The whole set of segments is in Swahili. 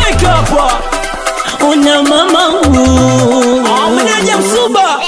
Afrika hapa. Una mama huu Meneja Msuba.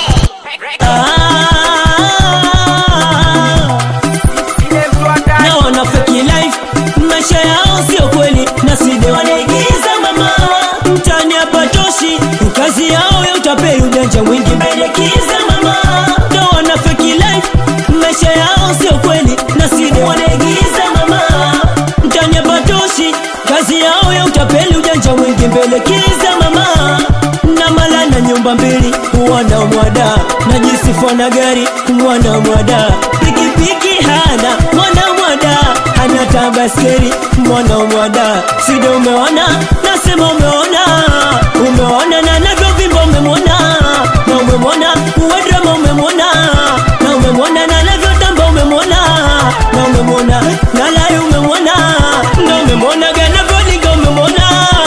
na wana fake life, maisha yao sio kweli, na side wanaigiza mama. Mtani hapa toshi, kazi yao ya utapeli, ujanja mwingi mbelekiza mama. Na wana fake life, maisha yao sio kweli, na side wanaigiza mama. Mtani hapa toshi, kazi yao ya utapeli, ujanja mwingi mbelekiza mama. Na mala na nyumba mbili, wana mwada, na jisifu na gari, wana mwada. Pikipiki hana, mwana mwada, hana tabaskeri, mwana mwada. Side umeona, nasema umeona. Umeona na navyo vimbo umemwona, na umemwona uwe drama umemwona, na umemwona na navyo tamba umemwona, na umemwona na lai umemwona, na umemwona gana vyolinga umemwona.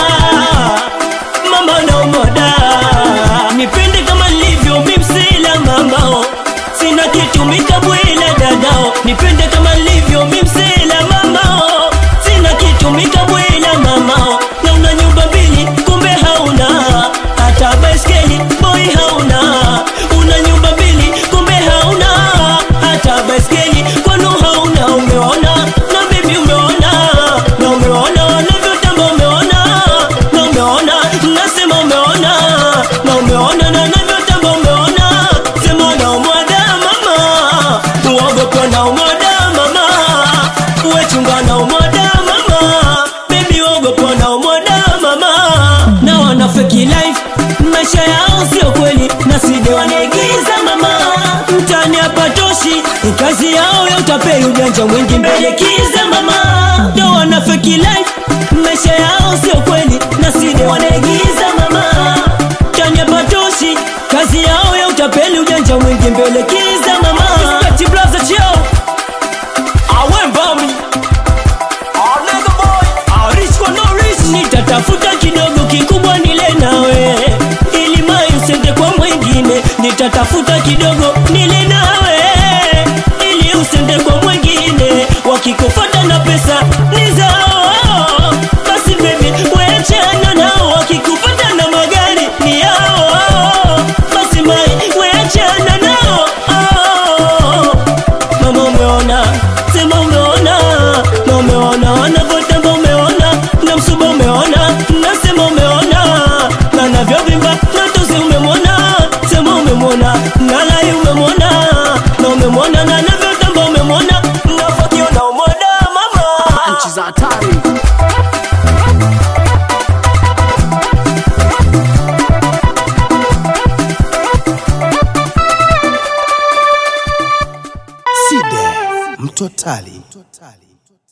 Mama na umoda, nipende kama livyo mimsila mamao, sina kitu mikabwela dadao. Nipende kama livyo mimsila mamao, sina kitu mikabwela mamao. Na una nyumba mbili kumbe hauna, hata baiskeli boy hauna. Una nyumba mbili kumbe hauna, hata baiskeli kwanu hauna. Umeona na bibi umeona, na umeona wanavyotamba umeona, na umeona nasema umeona, na umeona na navyotamba umeona. Sema na umwada mama, uogopa na umwada mama, uwe chunga na umwada mama, baby uogopa na umwada mama. Na wana fake life, maisha yao sio kweli, na side wanaigiza mama. Mtani hapa toshi, kazi yao ya utapeli, ujanja mwingi mbelekiza mama. Na wana fake life, maisha yao sio kweli, na side wanaigiza mama. Mtani hapa toshi, kazi yao ya utapeli, ujanja mwingi mbelekiza mama. Respect blaza chao. Awembami. Nigga boy. Rich kwa no rich. Nitatafuta kidogo kikubwa nile nawe, ili mai usende kwa mwingine. Nitatafuta kidogo nile nawe, ili usende kwa mwingine. Wakikufuata na pesa ni zao, basi baby weachana nao. Wakikufuata na magari ni yao, basi mai weachana nao. Mama umeona, sema umeona, na umeona wanavyotamba umeona, na Msuba umeona, nasema umeona, na navyovimba na tozi umemwona. Sema umemwona, na lai umemwona, na umemwona na navyotamba umemwona, na fakio na umoda mama. Nchi za hatari. Side Mtotali.